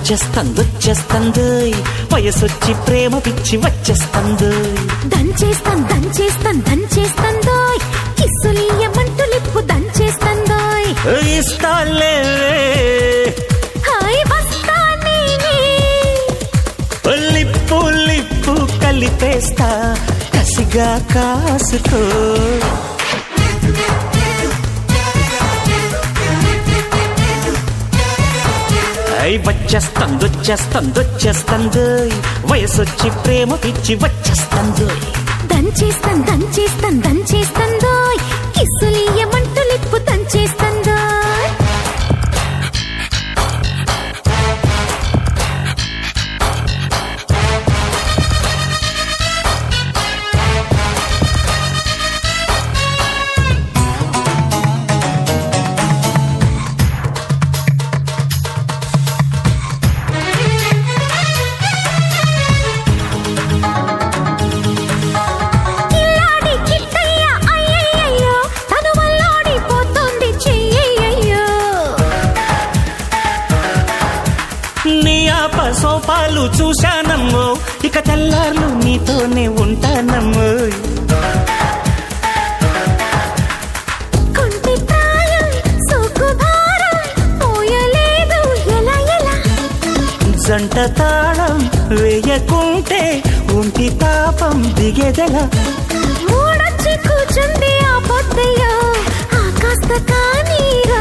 వచ్చేస్తంది వయసొచ్చి ప్రేమ పిచ్చి వచ్చేస్తంది దంచేస్తాందో కిస్సులియమంటూ లిప్పు దంచేస్తాందో ఇస్తాలే హాయ్ వస్తానే లిప్పు లిప్పు కలిపేస్తా కసిగా కాసుకో వచ్చేస్తంది వయసొచ్చి ప్రేమ పిచ్చి వచ్చేస్తంది దంచేస్తాందో కిస్సులియమంటూ లిప్పు దంచేస్తాందో సోపాలు చూశానమ్మో ఇక తెల్లార్లు నీతోనే ఉంటానమ్మో కొంటి ప్రాయం సుఖభారం పోయలేదు ఎలా జంట తాళం వేయకుంటే ఒంటి తాపం దిగేదెలా మూడొచ్చి కూర్చుంది ఆ పొద్దయ్యో ఆ కాస్త కానీరా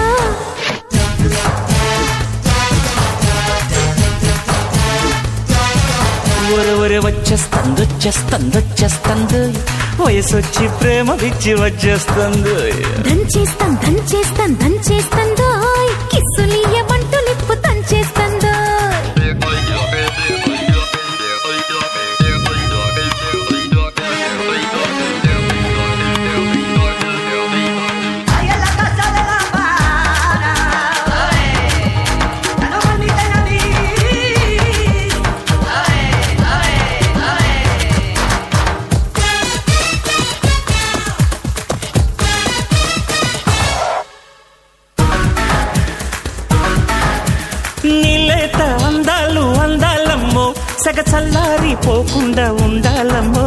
వచ్చేస్తంది వయసొచ్చి ప్రేమ పిచ్చి వచ్చేస్తంది దంచేస్తాందో కిస్సులియమంటూ లిప్పు దంచేస్తాందో నీలేత అందాలమ్మో సగ చల్లారి పోకుండా ఉండాలమ్మో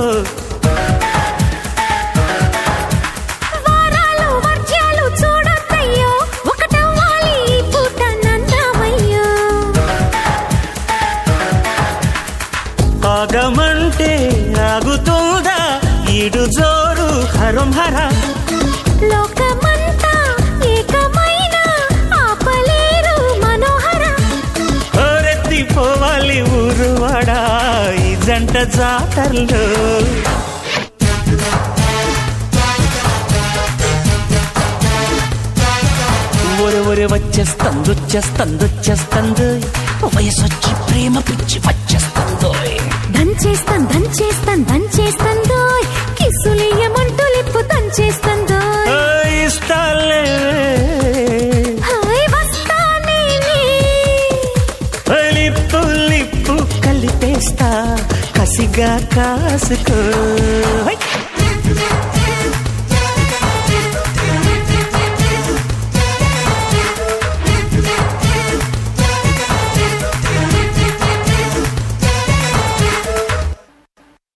వారాలు వర్జ్యాలు చూడొద్దయ్యో ఒకటవ్వాలి ఈ పూట నందామయ్యో ఆగమంటే ఆగుతుందా ఈడు జోరు హరం హర లోకమంతా ఏకమైన ఆపలేరు మనోహర పోవాలి ఊరువాడా ఈ జంట జాతరలో వచ్చేస్తంది వయసొచ్చి ప్రేమ పిచ్చి వచ్చేస్తందో దంచేస్తాందో కిస్సులియమంటూ లిప్పు దంచేస్తాందో ఇస్తాలే హాయ్ వస్తానే లిప్పు కలిపేస్తా కసిగా కాసుకో